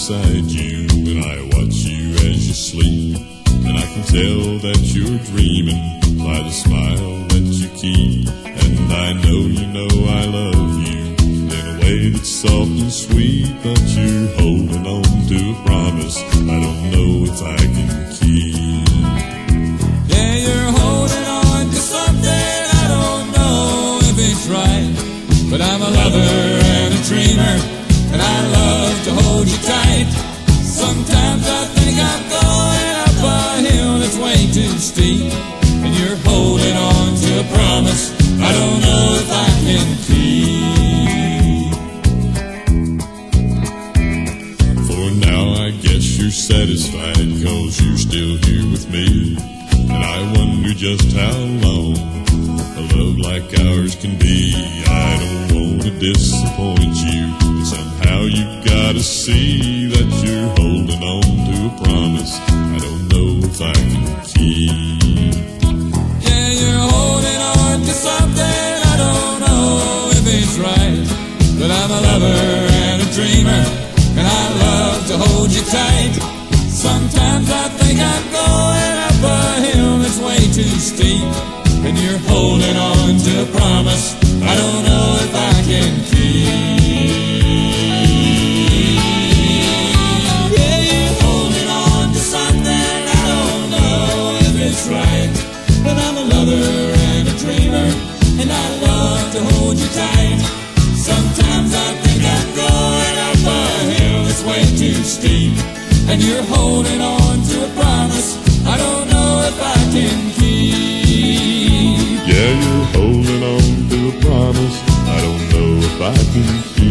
beside you, and I watch you as you sleep. And I can tell that you're dreaming by the smile that you keep. And I know you know I love you in a way that's soft and sweet, but you're holding on to a promise I don't know if I can keep. Yeah, you're holding on to something I don't know if it's right, but I'm a lover and a dreamer, and I love to hold you tight. Sometimes I think I'm going up a hill that's way too steep, and you're holding on to a promise I don't know if I can keep. For now I guess you're satisfied, 'cause you're still here with me. And I wonder just how long a love like ours can be. I don't want to disappoint you, but somehow you gotta see that you're holding on to a promise I don't know if I can keep. Yeah, you're holding on to something I don't know if it's right, but I'm a lover and a dreamer, and I love to hold you tight. Sometimes I think I'm going up a hill that's way too steep, and you're holding on to a promise I don't know if I can keep. Yeah, you're holding on to something I don't know if it's right, but I'm a lover and a dreamer, and I love to hold you tight. Sometimes I think I'm going up a hill that's way too steep, and you're holding on to a promise I don't know if I can keep. Yeah, you're holding on to a promise I don't know if I can keep.